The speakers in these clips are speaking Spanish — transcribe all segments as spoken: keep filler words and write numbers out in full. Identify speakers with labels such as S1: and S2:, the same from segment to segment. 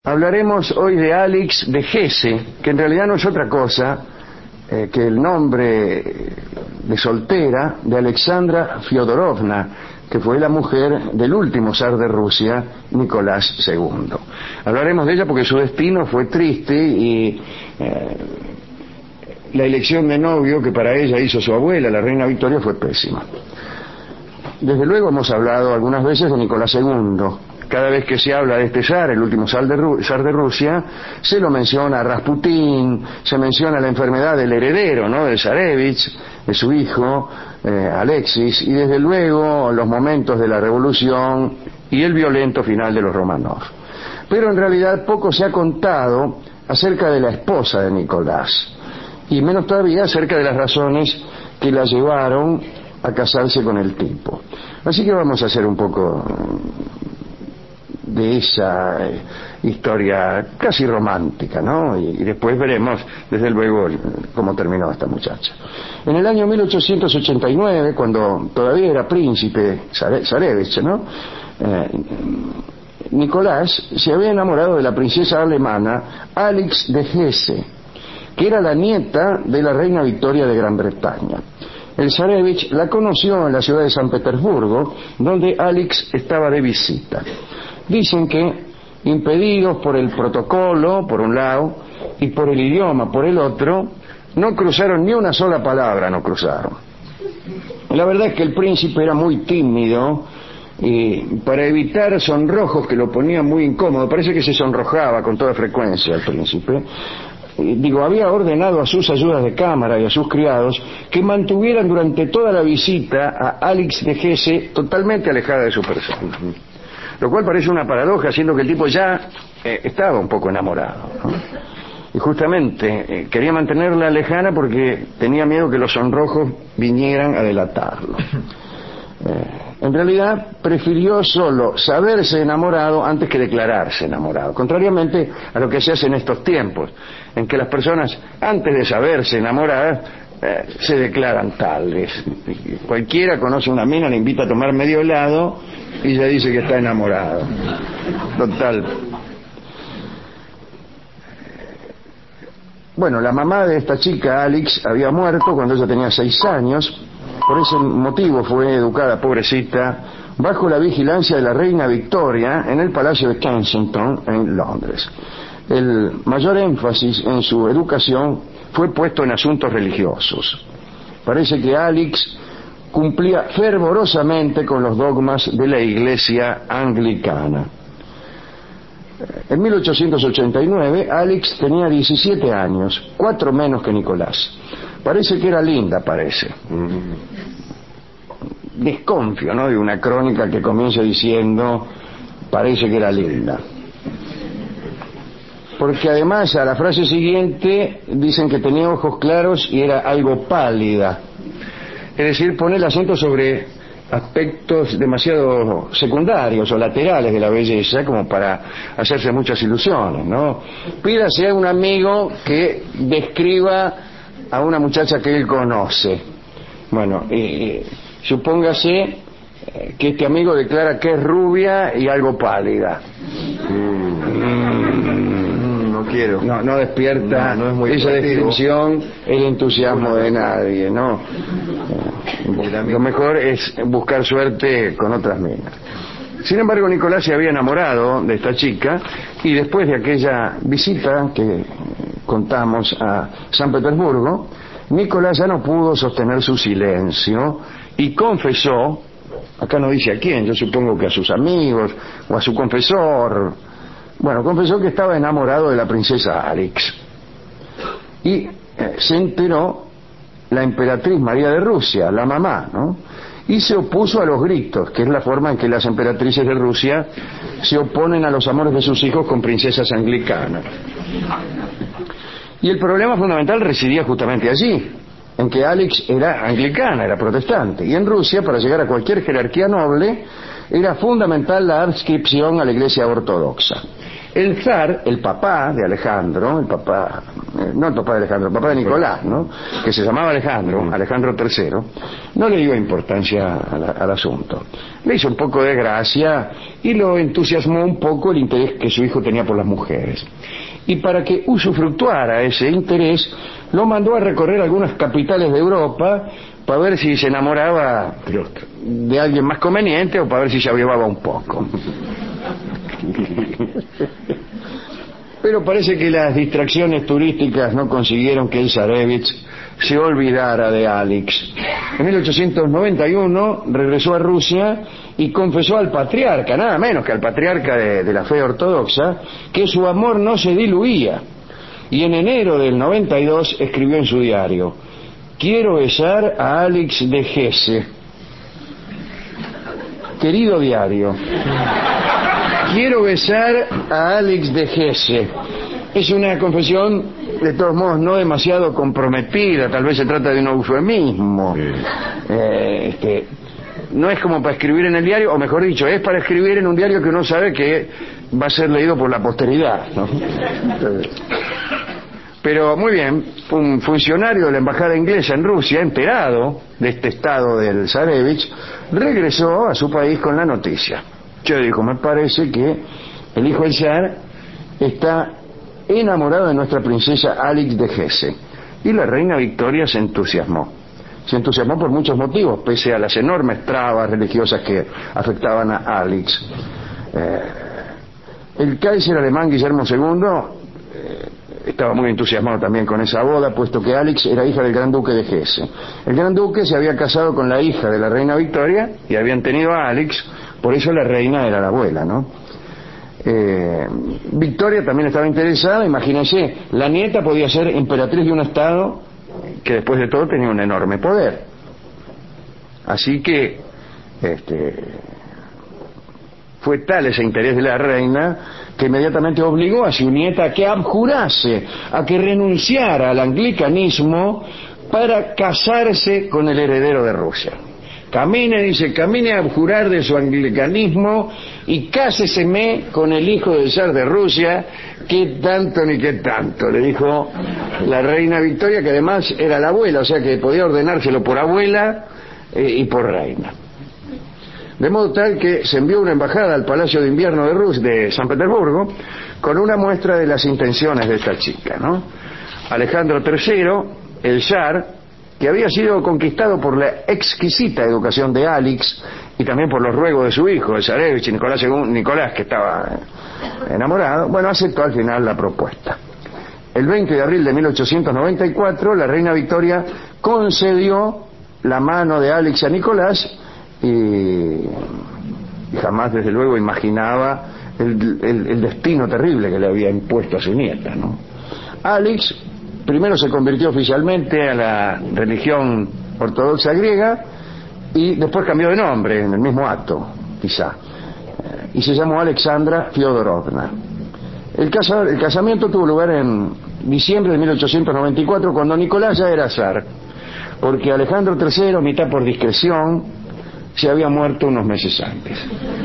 S1: Hablaremos hoy de Alix de Hesse, que en realidad no es otra cosa eh, que el nombre de soltera de Alexandra Fyodorovna, que fue la mujer del último zar de Rusia, Nicolás segundo. Hablaremos de ella porque su destino fue triste y eh, la elección de novio que para ella hizo su abuela, la reina Victoria, fue pésima. Desde luego hemos hablado algunas veces de Nicolás segundo. Cada vez que se habla de este zar, el último zar de, Ru zar de Rusia, se lo menciona a Rasputín, se menciona la enfermedad del heredero, ¿no?, de Zarevich, de su hijo, eh, Alexis, y desde luego los momentos de la revolución y el violento final de los Romanov. Pero en realidad poco se ha contado acerca de la esposa de Nicolás, y menos todavía acerca de las razones que la llevaron a casarse con el tipo. Así que vamos a hacer un poco de esa eh, historia casi romántica, ¿no? Y, y después veremos, desde luego, cómo terminó esta muchacha. En el año mil ochocientos ochenta y nueve, cuando todavía era príncipe Zarevich, ¿no?, Eh, Nicolás se había enamorado de la princesa alemana Alix de Hesse, que era la nieta de la reina Victoria de Gran Bretaña. El Zarevich la conoció en la ciudad de San Petersburgo, donde Alix estaba de visita. Dicen que, impedidos por el protocolo, por un lado, y por el idioma, por el otro, no cruzaron ni una sola palabra, no cruzaron. La verdad es que el príncipe era muy tímido, y para evitar sonrojos que lo ponían muy incómodo, parece que se sonrojaba con toda frecuencia el príncipe, digo, había ordenado a sus ayudas de cámara y a sus criados que mantuvieran durante toda la visita a Alix de Hesse totalmente alejada de su persona. Lo cual parece una paradoja, siendo que el tipo ya eh, estaba un poco enamorado, ¿no? Y justamente eh, quería mantenerla lejana porque tenía miedo que los sonrojos vinieran a delatarlo. Eh, en realidad prefirió solo saberse enamorado antes que declararse enamorado, contrariamente a lo que se hace en estos tiempos, en que las personas, antes de saberse enamoradas, eh, se declaran tales. Cualquiera conoce una mina, le invita a tomar medio helado y ya dice que está enamorado. Total. Bueno, la mamá de esta chica, Alix, había muerto cuando ella tenía seis años. Por ese motivo fue educada, pobrecita, bajo la vigilancia de la reina Victoria en el Palacio de Kensington, en Londres. El mayor énfasis en su educación fue puesto en asuntos religiosos. Parece que Alix cumplía fervorosamente con los dogmas de la Iglesia anglicana. En mil ochocientos ochenta y nueve, Alix tenía diecisiete años, cuatro menos que Nicolás. Parece que era linda, parece. Desconfío, ¿no?, de una crónica que comienza diciendo parece que era linda. Porque además a la frase siguiente dicen que tenía ojos claros y era algo pálida. Es decir, pone el acento sobre aspectos demasiado secundarios o laterales de la belleza como para hacerse muchas ilusiones, ¿no? Pídase a un amigo que describa a una muchacha que él conoce. Bueno, eh, supóngase que este amigo declara que es rubia y algo pálida. Mm, no quiero. No, no despierta no, no es muy esa atractivo. Descripción el entusiasmo de nadie, ¿no? Lo mejor es buscar suerte con otras minas. Sin embargo, Nicolás se había enamorado de esta chica y después de aquella visita que contamos a San Petersburgo, Nicolás ya no pudo sostener su silencio y confesó, acá no dice a quién, yo supongo que a sus amigos o a su confesor, bueno, confesó que estaba enamorado de la princesa Alix. Y eh, se enteró la emperatriz María de Rusia, la mamá, ¿no?, y se opuso a los gritos, que es la forma en que las emperatrices de Rusia se oponen a los amores de sus hijos con princesas anglicanas. Y el problema fundamental residía justamente allí, en que Alix era anglicana, era protestante, y en Rusia, para llegar a cualquier jerarquía noble, era fundamental la adscripción a la Iglesia ortodoxa. El zar, el papá de Alejandro, el papá eh, no el papá de Alejandro, el papá de Nicolás, ¿no? Que se llamaba Alejandro, Alejandro tercero, no le dio importancia a la, al asunto. Le hizo un poco de gracia y lo entusiasmó un poco el interés que su hijo tenía por las mujeres. Y para que usufructuara ese interés, lo mandó a recorrer algunas capitales de Europa para ver si se enamoraba de alguien más conveniente o para ver si se avivaba un poco. Pero parece que las distracciones turísticas no consiguieron que el zarevich se olvidara de Alix. En mil ochocientos noventa y uno regresó a Rusia y confesó al patriarca, nada menos que al patriarca de, de la fe ortodoxa, que su amor no se diluía. Y en enero del noventa y dos escribió en su diario: quiero besar a Alix de Hesse. Querido diario, quiero besar a Alix de Hesse. Es una confesión, de todos modos, no demasiado comprometida, tal vez se trata de un eufemismo. Eh, este, no es como para escribir en el diario, o mejor dicho, es para escribir en un diario que uno sabe que va a ser leído por la posteridad, ¿no? Pero muy bien, un funcionario de la embajada inglesa en Rusia, enterado de este estado del zarevich, regresó a su país con la noticia. Yo digo, me parece que el hijo del zar está enamorado de nuestra princesa Alix de Hesse. Y la reina Victoria se entusiasmó. Se entusiasmó por muchos motivos, pese a las enormes trabas religiosas que afectaban a Alix. Eh, el Kaiser alemán Guillermo segundo eh, estaba muy entusiasmado también con esa boda, puesto que Alix era hija del gran duque de Hesse. El gran duque se había casado con la hija de la reina Victoria y habían tenido a Alix, por eso la reina era la abuela, ¿no? Eh, Victoria también estaba interesada, imagínense, la nieta podía ser emperatriz de un estado que después de todo tenía un enorme poder. Así que este, fue tal ese interés de la reina que inmediatamente obligó a su nieta a que abjurase, a que renunciara al anglicanismo para casarse con el heredero de Rusia. Camine, dice, camine a abjurar de su anglicanismo y cáseseme con el hijo del zar de Rusia, que tanto ni que tanto, le dijo la reina Victoria, que además era la abuela, o sea que podía ordenárselo por abuela eh, y por reina. De modo tal que se envió una embajada al Palacio de Invierno de Rus de San Petersburgo con una muestra de las intenciones de esta chica, ¿no? Alejandro tercero, el zar, que había sido conquistado por la exquisita educación de Alix y también por los ruegos de su hijo, el zarevich Nicolás segundo, Nicolás, que estaba enamorado, bueno, aceptó al final la propuesta. El veinte de abril de mil ochocientos noventa y cuatro, la reina Victoria concedió la mano de Alix a Nicolás y, y jamás, desde luego, imaginaba el, el, el destino terrible que le había impuesto a su nieta, ¿no? Alix primero se convirtió oficialmente a la religión ortodoxa griega y después cambió de nombre en el mismo acto, quizá, y se llamó Alexandra Fyodorovna. El, casa, el casamiento tuvo lugar en diciembre de mil ochocientos noventa y cuatro, cuando Nicolás ya era zar, porque Alejandro tercero, mitad por discreción, se había muerto unos meses antes.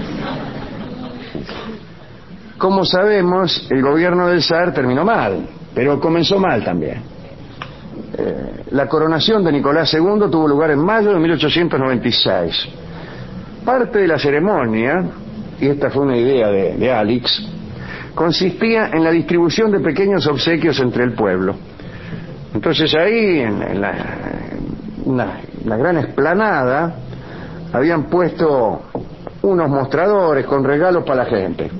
S1: Como sabemos, el gobierno del zar terminó mal, pero comenzó mal también. Eh, la coronación de Nicolás segundo tuvo lugar en mayo de mil ochocientos noventa y seis. Parte de la ceremonia, y esta fue una idea de, de Alix, consistía en la distribución de pequeños obsequios entre el pueblo. Entonces ahí, en, en la, en la, la gran explanada, habían puesto unos mostradores con regalos para la gente.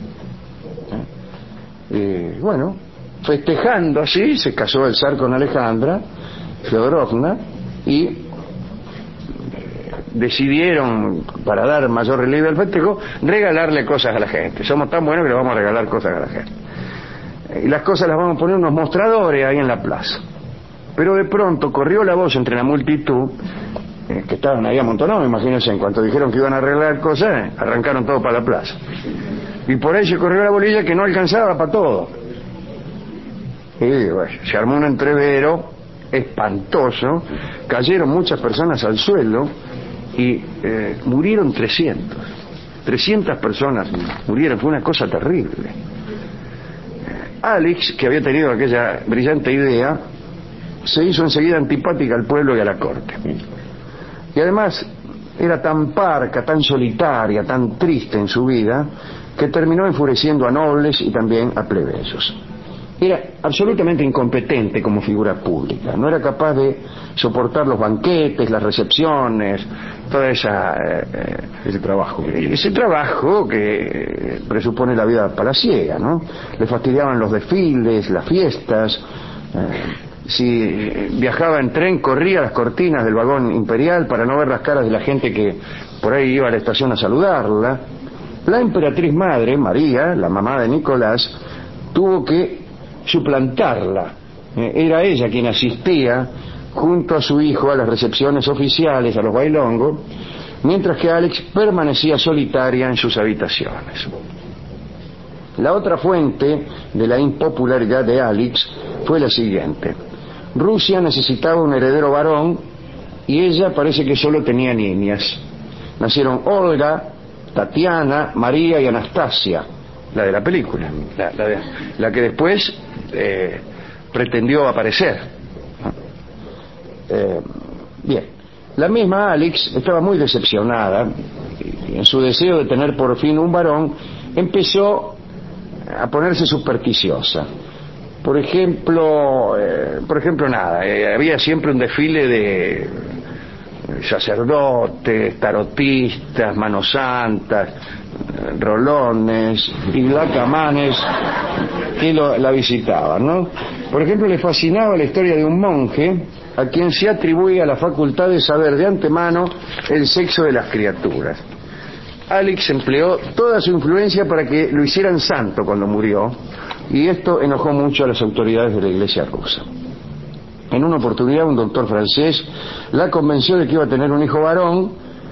S1: Y bueno, festejando así, se casó el zar con Alejandra Fyodorovna y decidieron, para dar mayor relieve al festejo, regalarle cosas a la gente. Somos tan buenos que le vamos a regalar cosas a la gente. Y las cosas las vamos a poner en unos mostradores ahí en la plaza. Pero de pronto corrió la voz entre la multitud, eh, que estaban ahí amontonados, imagínense, en cuanto dijeron que iban a arreglar cosas, eh, arrancaron todo para la plaza. Y por ahí se corrió la bolilla que no alcanzaba para todo. Y bueno, se armó un entrevero espantoso, cayeron muchas personas al suelo y eh, murieron trescientas personas murieron, fue una cosa terrible. Alix, que había tenido aquella brillante idea, se hizo enseguida antipática al pueblo y a la corte. Y además era tan parca, tan solitaria, tan triste en su vida, que terminó enfureciendo a nobles y también a plebeyos. Era absolutamente incompetente como figura pública, no era capaz de soportar los banquetes, las recepciones, toda esa eh, ese trabajo ese trabajo que presupone la vida palaciega, ¿no? Le fastidiaban los desfiles, las fiestas. eh, si viajaba en tren, corría las cortinas del vagón imperial para no ver las caras de la gente que por ahí iba a la estación a saludarla. La emperatriz madre, María, la mamá de Nicolás, tuvo que suplantarla. Eh, era ella quien asistía junto a su hijo a las recepciones oficiales, a los bailongos, mientras que Alix permanecía solitaria en sus habitaciones. La otra fuente de la impopularidad de Alix fue la siguiente. Rusia necesitaba un heredero varón y ella parece que solo tenía niñas. Nacieron Olga, Tatiana, María y Anastasia, la de la película, la, la, de, la que después eh, pretendió aparecer. Eh, bien, la misma Alix estaba muy decepcionada y en su deseo de tener por fin un varón empezó a ponerse supersticiosa. Por ejemplo, eh, por ejemplo nada, eh, había siempre un desfile de sacerdotes, tarotistas, manos santas, rolones y blacamanes que lo, la visitaban, ¿no? Por ejemplo, le fascinaba la historia de un monje a quien se atribuía la facultad de saber de antemano el sexo de las criaturas. Alix empleó toda su influencia para que lo hicieran santo cuando murió, y esto enojó mucho a las autoridades de la Iglesia rusa. En una oportunidad un doctor francés la convenció de que iba a tener un hijo varón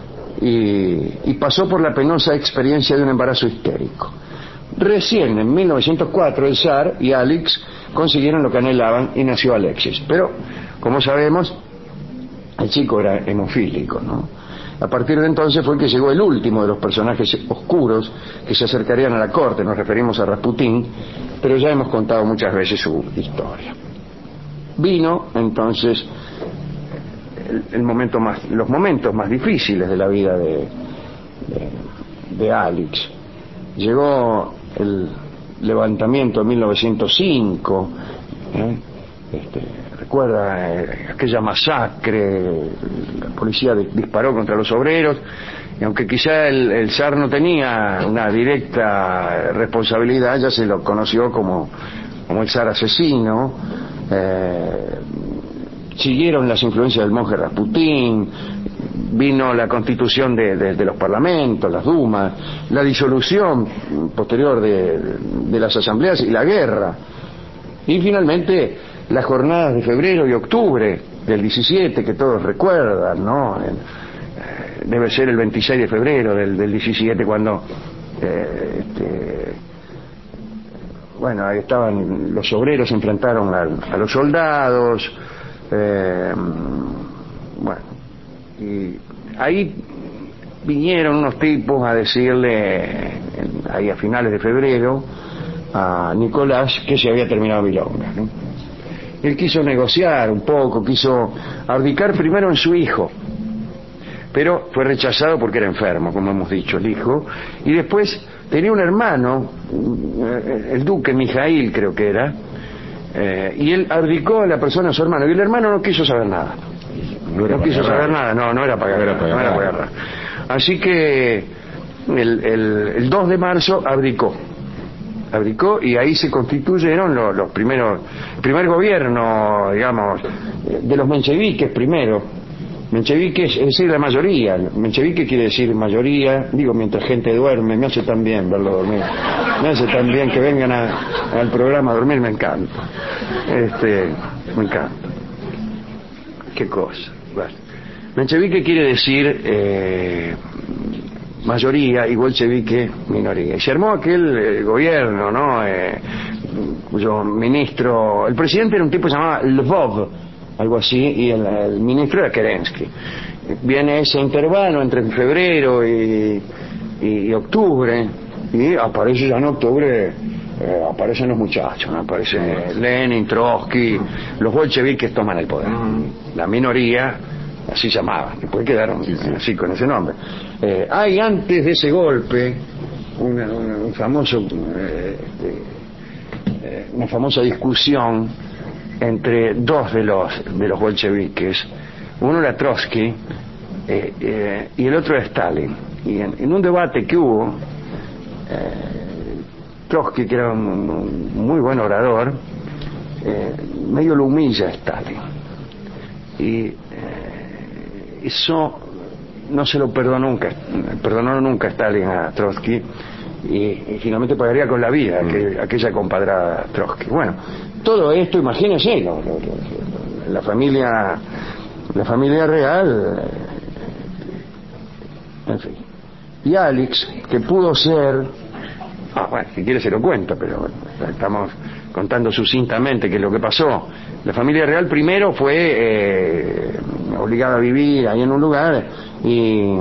S1: y, y pasó por la penosa experiencia de un embarazo histérico. Recién en mil novecientos cuatro el zar y Alix consiguieron lo que anhelaban y nació Alexis. Pero, como sabemos, el chico era hemofílico, ¿no? A partir de entonces fue que llegó el último de los personajes oscuros que se acercarían a la corte. Nos referimos a Rasputín, pero ya hemos contado muchas veces su historia. Vino entonces el, el momento más, los momentos más difíciles de la vida de, de, de Alix. Llegó el levantamiento de mil novecientos cinco, ¿eh? este, recuerda eh, aquella masacre, la policía de, disparó contra los obreros, y aunque quizá el, el zar no tenía una directa responsabilidad, ya se lo conoció como, como el zar asesino. Eh, siguieron las influencias del monje Rasputín, vino la constitución de, de, de los parlamentos, las dumas, la disolución posterior de, de las asambleas y la guerra, y finalmente las jornadas de febrero y octubre del diecisiete que todos recuerdan, ¿no? Eh, debe ser el veintiséis de febrero del, del diecisiete cuando eh, este, bueno, ahí estaban los obreros, se enfrentaron a, a los soldados, eh, bueno, y ahí vinieron unos tipos a decirle, ahí a finales de febrero, a Nicolás que se había terminado Milonga, ¿no? Él quiso negociar un poco, quiso abdicar primero en su hijo, pero fue rechazado porque era enfermo, como hemos dicho, el hijo, y después tenía un hermano, el duque Mijaíl creo que era, eh, y él abdicó a la persona de su hermano, y el hermano no quiso saber nada. No, no quiso saber nada, no, no era para guerra, no era para guerra. Así que el, el, el dos de marzo abdicó, abdicó y ahí se constituyeron los, los primeros, el primer gobierno, digamos, de los mencheviques primero. Mencheviques, es decir, la mayoría. Menchevique quiere decir mayoría, digo, mientras gente duerme, me hace tan bien verlo dormir, me hace tan bien que vengan a, al programa a dormir, me encanta, este, me encanta, qué cosa. Bueno, menchevique quiere decir eh, mayoría y bolchevique minoría. Y se armó aquel eh, gobierno, ¿no? Eh, cuyo ministro, el presidente era un tipo que se llamaba Lvov, algo así, y el, el ministro era Kerensky. Viene ese intervalo entre febrero y, y, y octubre, y aparece ya en octubre eh, aparecen los muchachos, ¿no? Aparece Lenin, Trotsky, los bolcheviques toman el poder. La minoría, así llamaban, después quedaron sí, sí. así con ese nombre. Eh, hay antes de ese golpe una, una, un famoso, eh, eh, una famosa discusión entre dos de los de los bolcheviques. Uno era Trotsky eh, eh, y el otro era Stalin. Y en, en un debate que hubo, eh, Trotsky, que era un, un muy buen orador, eh, medio lo humilla a Stalin. Y eh, eso no se lo perdonó nunca, perdonó nunca Stalin a Trotsky, y, y finalmente pagaría con la vida mm. aquel, aquella compadrada Trotsky. Bueno, todo esto, imagínense, lo, lo, lo, la familia, la familia real, en fin. Y Alex, que pudo ser, ah, bueno, si quiere se lo cuento, pero bueno, estamos contando sucintamente qué es lo que pasó. La familia real primero fue eh, obligada a vivir ahí en un lugar y eh,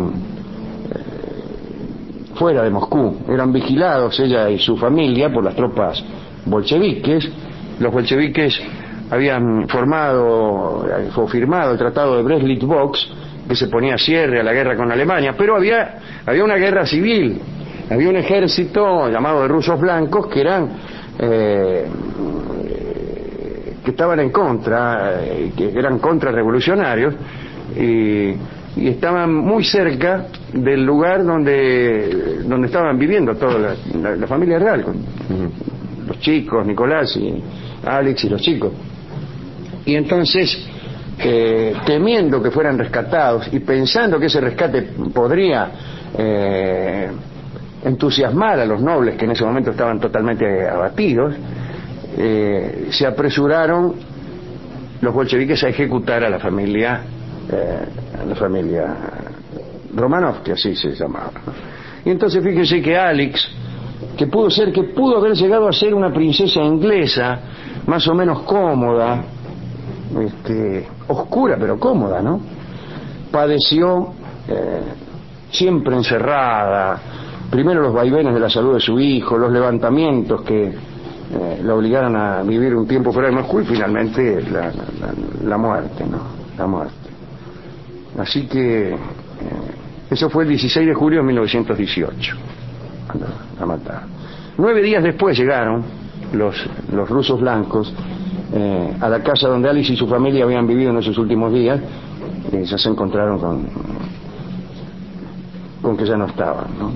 S1: fuera de Moscú. Eran vigilados ella y su familia por las tropas bolcheviques. Los bolcheviques habían formado, fue firmado el tratado de Brest-Litovsk, que se ponía cierre a la guerra con Alemania, pero había había una guerra civil, había un ejército llamado de rusos blancos que eran eh, que estaban en contra, eh, que eran contrarrevolucionarios y, y estaban muy cerca del lugar donde donde estaban viviendo toda la, la, la familia real, con los chicos, Nicolás y Alex y los chicos. Y entonces, eh, temiendo que fueran rescatados y pensando que ese rescate podría eh, entusiasmar a los nobles que en ese momento estaban totalmente abatidos, eh, se apresuraron los bolcheviques a ejecutar a la familia eh, a la familia Romanov, que así se llamaba. Y entonces fíjense que Alex, que pudo ser, que pudo haber llegado a ser una princesa inglesa, más o menos cómoda, este, oscura pero cómoda, ¿no? Padeció eh, siempre encerrada, primero los vaivenes de la salud de su hijo, los levantamientos que eh, la obligaron a vivir un tiempo fuera de Moscú y finalmente la, la, la muerte, ¿no? La muerte. Así que eh, eso fue el dieciséis de julio de mil novecientos dieciocho, cuando la mataron. Nueve días después llegaron los, los rusos blancos eh, a la casa donde Alice y su familia habían vivido en esos últimos días, y ya se encontraron con con que ya no estaban, ¿no?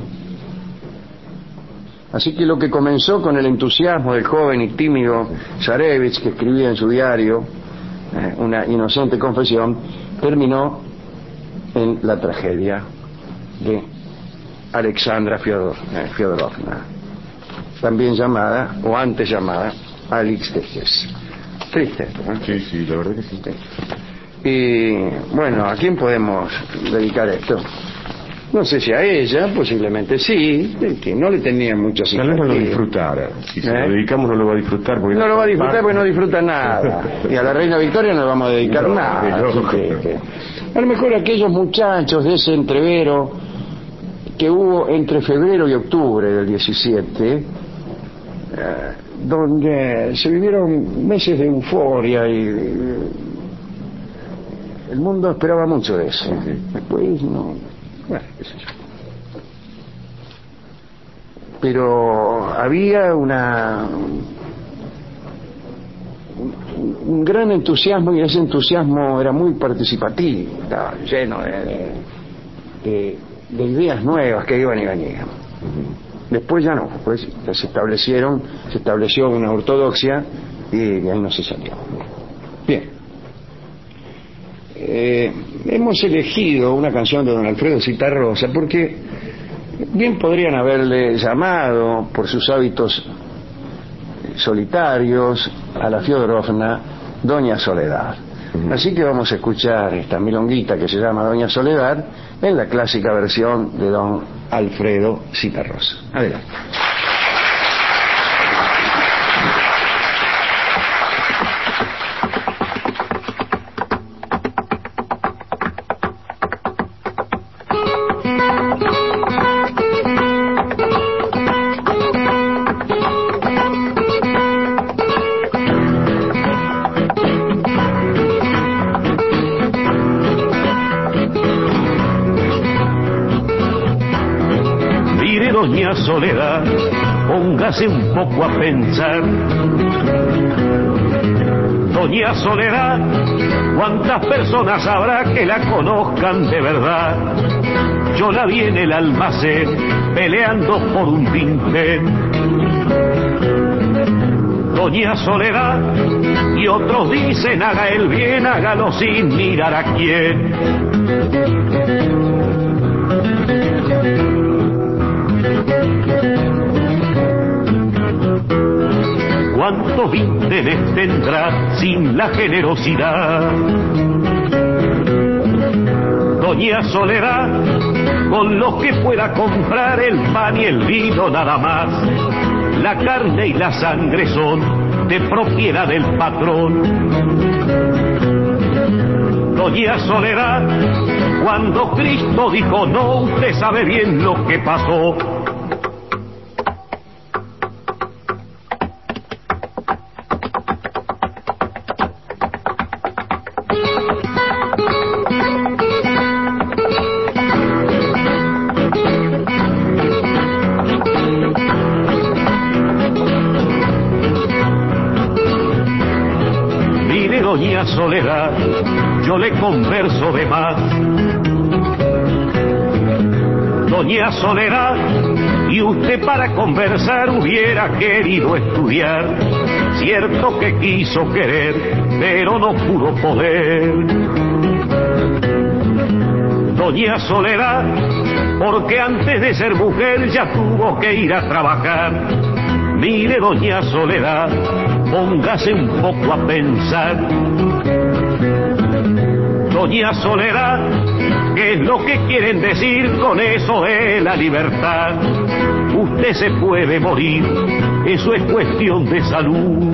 S1: Así que lo que comenzó con el entusiasmo del joven y tímido Zarevich, que escribía en su diario eh, una inocente confesión, terminó en la tragedia de Alexandra Fyodor, eh, Fyodorovna, también llamada, o antes llamada, Alix de Hesse. Triste esto, ¿no?
S2: Sí, sí, la verdad que sí.
S1: Y bueno, ¿a quién podemos dedicar esto? No sé si a ella, posiblemente sí, que no le tenía mucha simpatía.
S2: Tal vez no lo disfrutara. Si se ¿Eh? lo dedicamos no lo va a disfrutar. Porque
S1: no lo va a disfrutar porque no disfruta nada. Y a la reina Victoria no le vamos a dedicar no, nada. No, que, que, a lo mejor aquellos muchachos de ese entrevero que hubo entre febrero y octubre del diecisiete, eh, donde se vivieron meses de euforia y eh, el mundo esperaba mucho de eso. Después no... Bueno, qué sé yo. Pero había una un, un gran entusiasmo, y ese entusiasmo era muy participativo, estaba lleno de, de, de, de ideas nuevas que iban y venían. Después ya no, después ya se establecieron, se estableció una ortodoxia y de ahí no se salió. Bien. Eh, hemos elegido una canción de don Alfredo Zitarrosa porque bien podrían haberle llamado por sus hábitos solitarios a la Fyodorovna Doña Soledad. Así que vamos a escuchar esta milonguita que se llama Doña Soledad en la clásica versión de don Alfredo Zitarrosa. Adelante.
S3: doña Soledad, póngase un poco a pensar. Doña Soledad, ¿cuántas personas habrá que la conozcan de verdad? Yo la vi en el almacén, peleando por un tintén. Doña Soledad, y otros dicen haga el bien, hágalo sin mirar a quién. ¿Cuántos vínteres tendrá sin la generosidad? Doña Soledad, con los que pueda comprar el pan y el vino nada más. La carne y la sangre son de propiedad del patrón. Doña Soledad, cuando Cristo dijo no, usted sabe bien lo que pasó. Doña Soledad, yo le converso de más. Doña Soledad, y usted para conversar hubiera querido estudiar. Cierto que quiso querer, pero no pudo poder. Doña Soledad, porque antes de ser mujer ya tuvo que ir a trabajar. Mire, doña Soledad, póngase un poco a pensar. Doña Soledad, ¿qué es lo que quieren decir con eso de la libertad? Usted se puede morir, eso es cuestión de salud.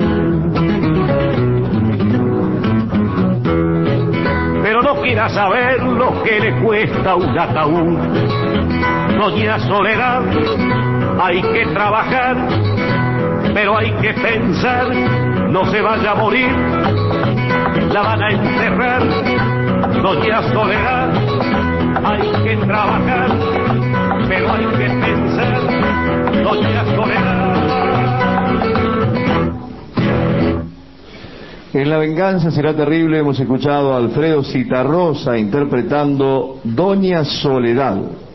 S3: Pero no quiera saber lo que le cuesta un ataúd. Doña Soledad, hay que trabajar, pero hay que pensar, no se vaya a morir, la van a enterrar. Doña Soledad, hay que trabajar, pero hay que pensar, doña Soledad.
S4: En La venganza será terrible hemos escuchado a Alfredo Zitarrosa interpretando Doña Soledad.